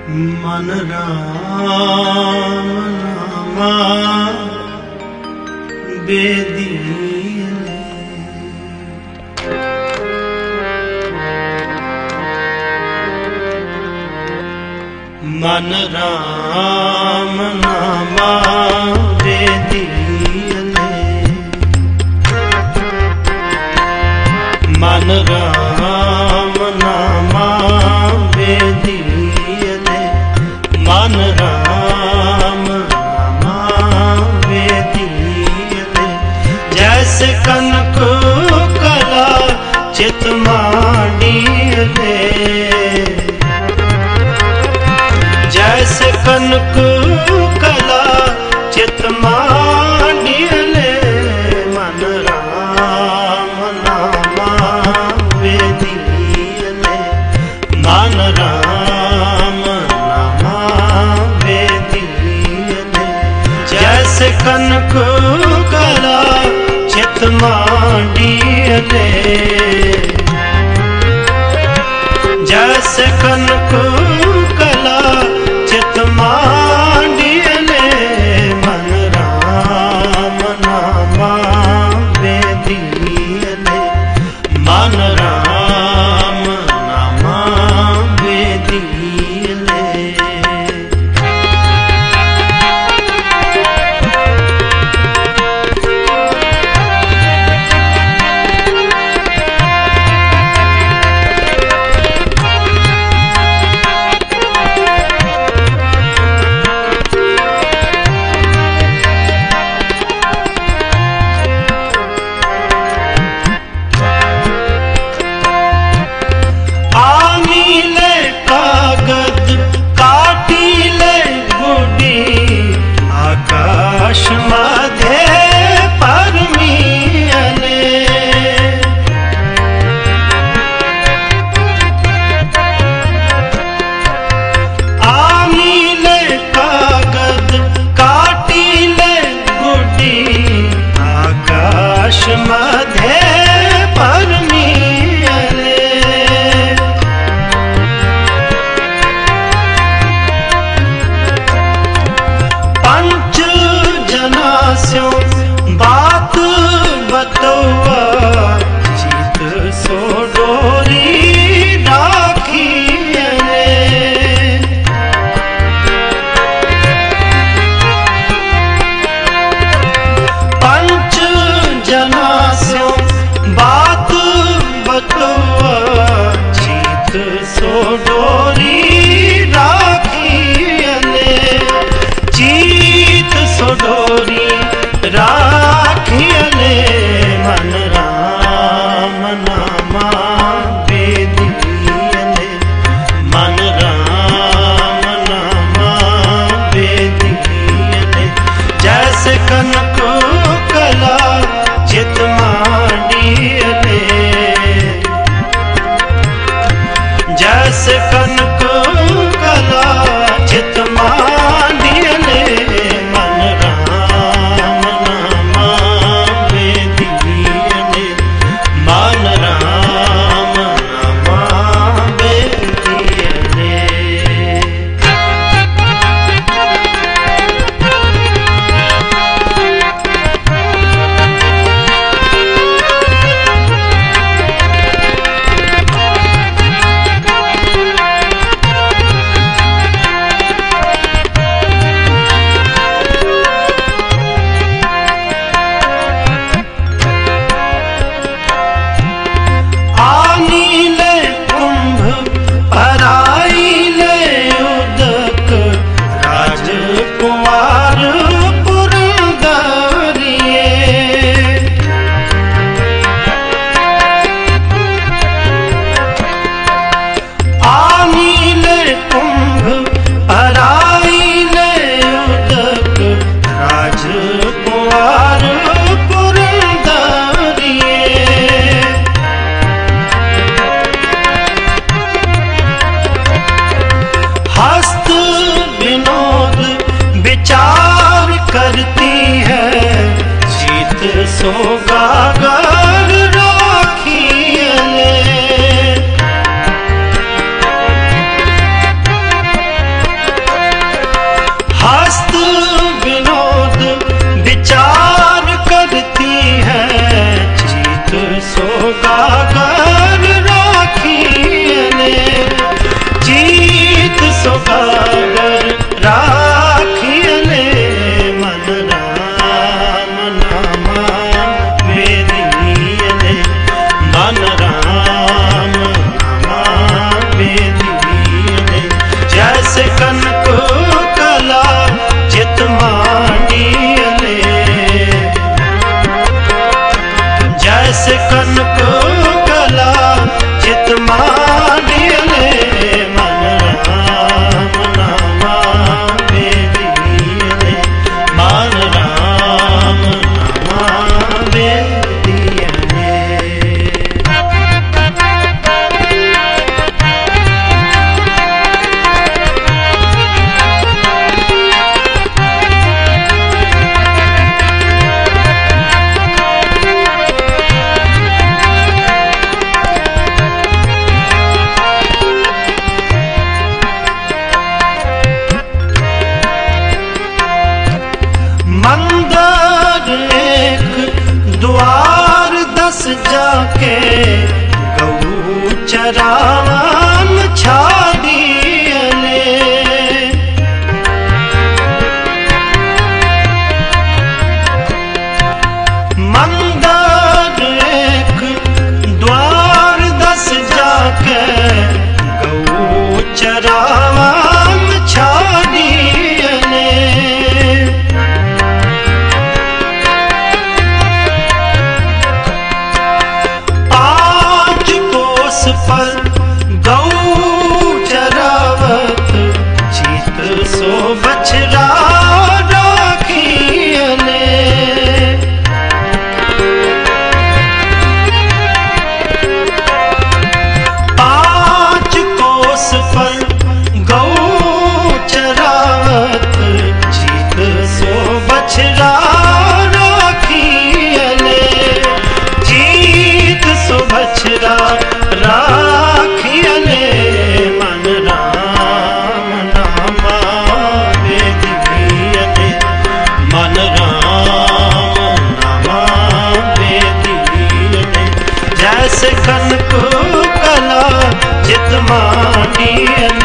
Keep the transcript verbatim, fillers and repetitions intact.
मन राम नामा बेदीले। मन राम नामा बेदीले। मन राम नामा बेदीले। मन राम नामा बेदीले। जैसे कनक कला चित मांडीले। जैसे कनक कला चित मांडीले। मन राम नामा बेदीले। मन राम नामा बेदीले। जैसे कनक कला चित मांडीले। जैसे कनक कला चित मांडीले। मन राम नामा बेदीले। मन राम नामा बेदीले। आकाश मध्य परमीले। आमीले कागद काटीले गुडी। आकाश मध्य परमीले। पंच जनास्यों बात बतौआ। चित सो डोरी राखिले। पंच जनास्यों बात बतौआ। चित सो डोरी राखिले। चित सो डोरी राखिले। मन राम नामा बेदीले। मन राम नामा बेदीले। जैसे कनक कला चित मांडीले। जैसे कनक कला चित मांडीले। मन राम नामा बेदीले। मन राम नामा बेदीले। मांडियले